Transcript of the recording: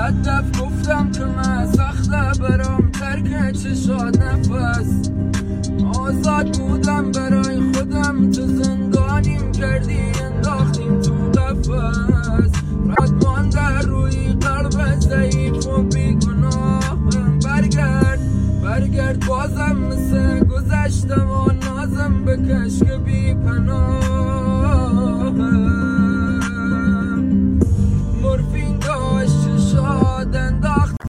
صد دف گفتم که من سخته برام ترک چشات نفس. آزاد بودم برای خودم، تو زندانیم کردی انداختیم تو قفس. ردمان در روی قلب ضعیف و بیگناهم، برگرد بازم مثل گذشتم و نازم بکش که بی پناه.